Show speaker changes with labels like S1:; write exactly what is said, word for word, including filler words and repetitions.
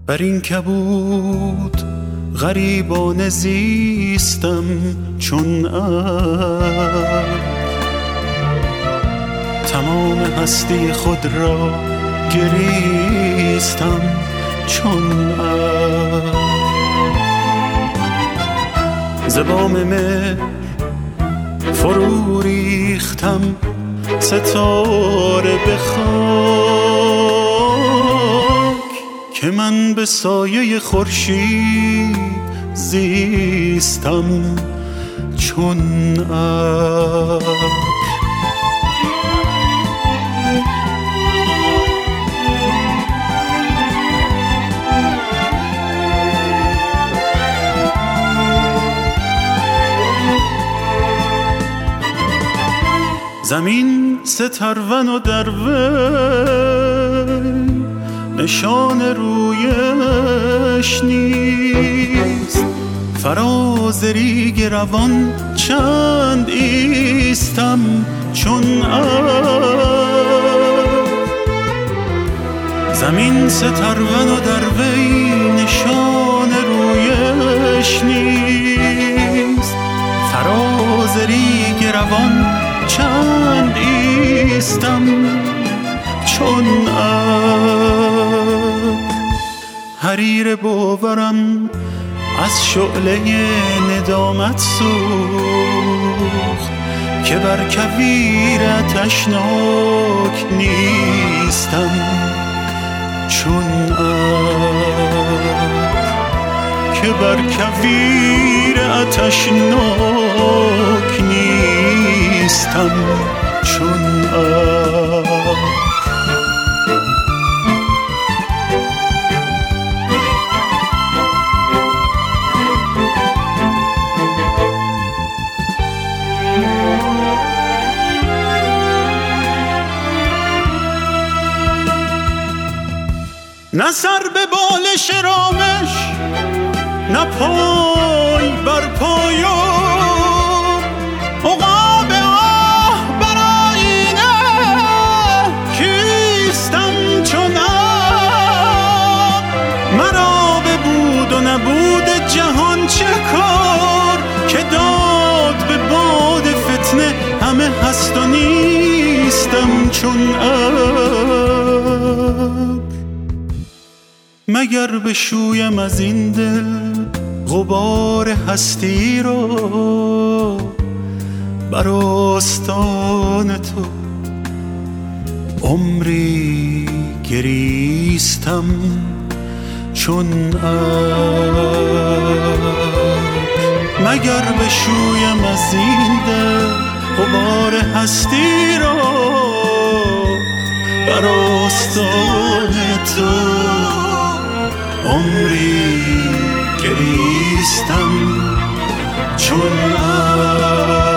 S1: بر این کبود غریبانه زیستم چون ابر، تمام هستی خود را گریستم چون ابر. ز بام مهر فرو ریختم ستاره به خاک، که من به سایه خورشید زیستم چون ابر. زمین سترون و در وی نشان رویش نیست، فراز ریگ روان چند ایستم چون ابر. زمین سترون و در وی نشان رویش نیست، فراز ریگ روان چند ایستم چون ابر. حریر باورم از شعله ندامت سوخت، که بر کویر آتشناک نیستم چون ابر، که بر کویر آتشناک نیستم چون ابر. نه سر به بالش رامش، نه پای بر پای و عقاب آه بر آینه، کیستم چون ابر. مرا به بود و نبود جهان چه کار، که داد به باد فتنه همه هست و نیستم چون ابر. مگر بشویم از این دل غبار هستی را، بر آستان تو عمری گریستم چون ابر. مگر بشویم از این دل غبار هستی را، بر آستان تو عمری گریستم چون ابر.